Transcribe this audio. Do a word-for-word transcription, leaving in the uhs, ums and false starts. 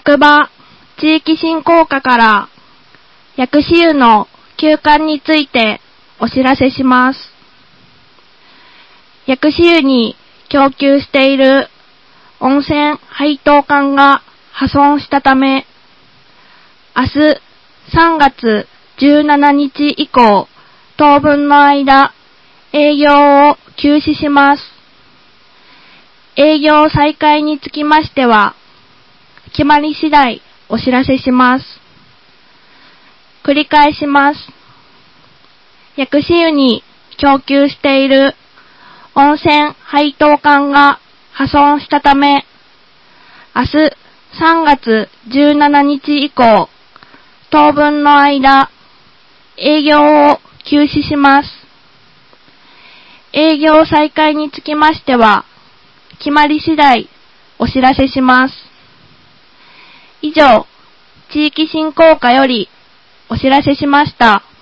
役場地域振興課から薬師湯の休館についてお知らせします。薬師湯に供給している温泉配当管が破損したため、明日さんがつじゅうしちにち以降、当分の間、営業を休止します。営業再開につきましては、決まり次第お知らせします。繰り返します。薬師湯に供給している温泉配当管が破損したため、明日さんがつじゅうしちにち以降、当分の間、営業を休止します。営業再開につきましては、決まり次第お知らせします。以上、地域振興課よりお知らせしました。